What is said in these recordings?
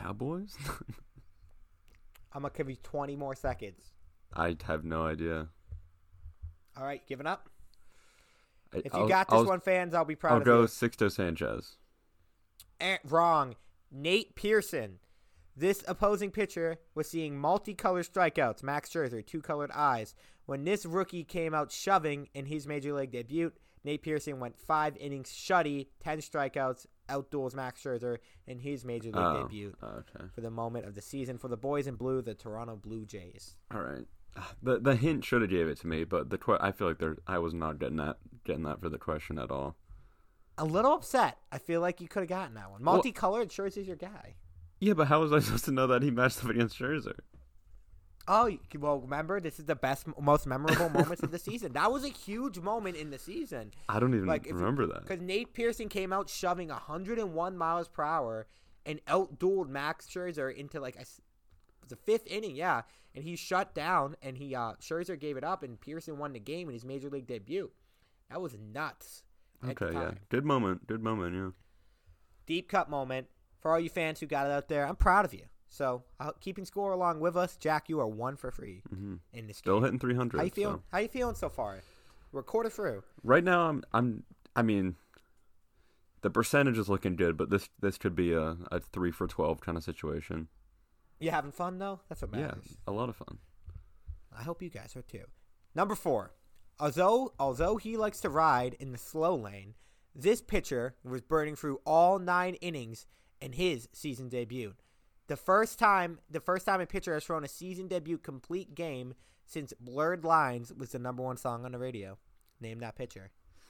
Cowboys? I'm going to give you 20 more seconds. I have no idea. All right, giving up? If you got this one, fans, I'll be proud of you. I'll go Sixto Sanchez. Wrong. Nate Pearson. This opposing pitcher was seeing multicolored strikeouts. Max Scherzer, 2 colored eyes. When this rookie came out shoving in his major league debut, Nate Pearson went 5 innings shutty, 10 strikeouts, outduels Max Scherzer in his major league debut for the moment of the season for the boys in blue, the Toronto Blue Jays. All right. The hint should have gave it to me, but I feel like I was not getting that for the question at all. A little upset. I feel like you could have gotten that one. Multicolored, Scherzer's your guy. Yeah, but how was I supposed to know that he matched up against Scherzer? Oh, well, remember, this is the most memorable moments of the season. That was a huge moment in the season. I don't even remember that. Because Nate Pearson came out shoving 101 miles per hour and outdueled Max Scherzer into the 5th inning, yeah. And he shut down, and Scherzer gave it up, and Pearson won the game in his major league debut. That was nuts. Okay, yeah. Good moment, yeah. Deep cut moment. For all you fans who got it out there, I'm proud of you. So, keeping score along with us, Jack, you are 1 for free in this game. Still hitting 300. How you feeling? How you feeling so far? We're quarter through. Right now, I mean, the percentage is looking good, but this could be a 3 for 12 kind of situation. You having fun though? That's what matters. Yeah, a lot of fun. I hope you guys are too. Number 4. Although he likes to ride in the slow lane, this pitcher was burning through all 9 innings in his season debut. The first time a pitcher has thrown a season debut complete game since Blurred Lines was the number 1 song on the radio. Name that pitcher.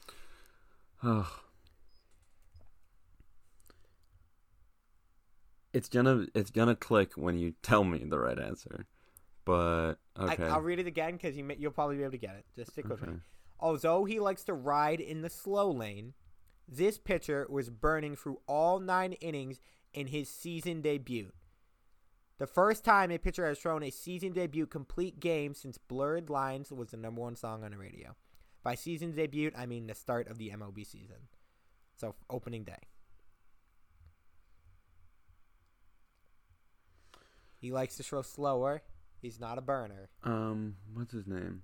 It's gonna click when you tell me the right answer, but okay. I'll read it again because you'll probably be able to get it. Just stick with me. Although he likes to ride in the slow lane, this pitcher was burning through all 9 innings in his season debut. The first time a pitcher has thrown a season debut complete game since Blurred Lines was the number 1 song on the radio. By season debut, I mean the start of the MLB season. So, opening day. He likes to throw slower. He's not a burner. What's his name?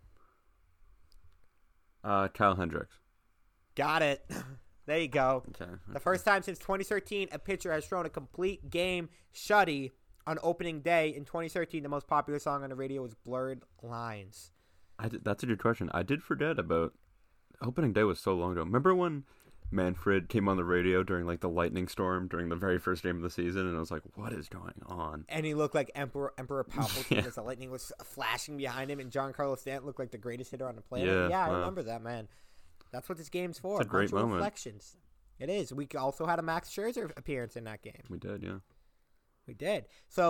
Kyle Hendricks. Got it. There you go. Okay. The first time since 2013 a pitcher has thrown a complete game shutty on opening day. In 2013, the most popular song on the radio was Blurred Lines. That's a good question. I did forget about opening day was so long ago. Remember when Manfred came on the radio during the lightning storm during the very first game of the season, and I was like, what is going on? And he looked like Emperor Palpatine as the lightning was flashing behind him, and Giancarlo Stanton looked like the greatest hitter on the planet. Yeah, I remember that, man. That's what this game's for. It's a great moment. Reflections. It is. We also had a Max Scherzer appearance in that game. We did, yeah. We did. So